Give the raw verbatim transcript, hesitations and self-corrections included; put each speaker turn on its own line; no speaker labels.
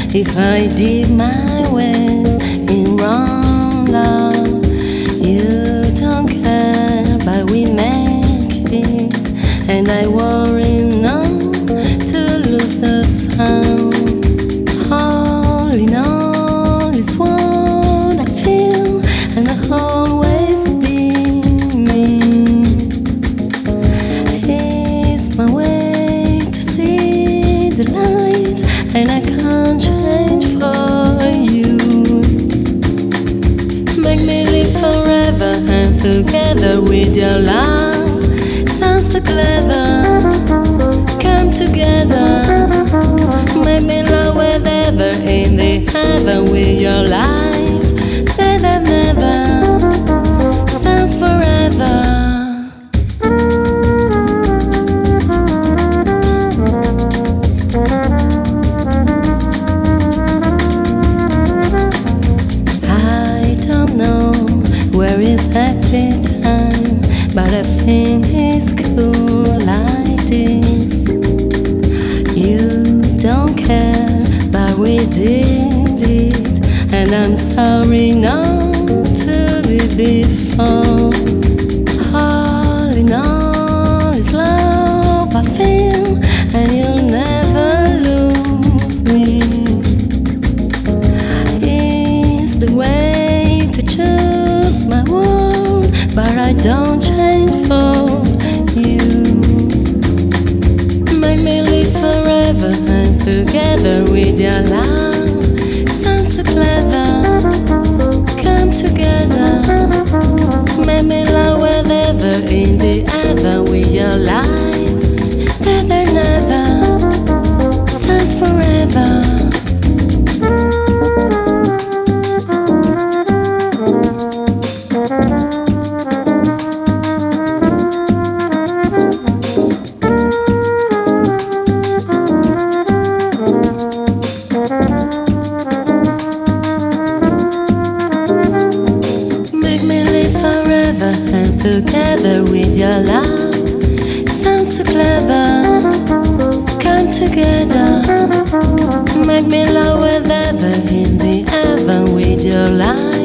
if I did my ways in wrong love. You don't care, but we make it, and I worry not to lose the sound. All in all is what I feel, and I'll always be me. It's my way to see the light, and I can't change for you. Make me live forever and together with your love. Sounds so clever, come together. Make me love whatever in the heaven with your life. Never, never, sounds forever. Where is happy time? But I think it's cool like this. You don't care, but we did it, and I'm sorry not to be before. All in all is love I feel, and you'll never lose me. It's the way to choose my world, but I don't change for you. Make me live forever and together with your love. Sounds so clever, come together. Make me love whatever in the other with your life. Never, never, sounds forever. And together with your love, sounds so clever, come together. Make me love whatever in the heaven with your love.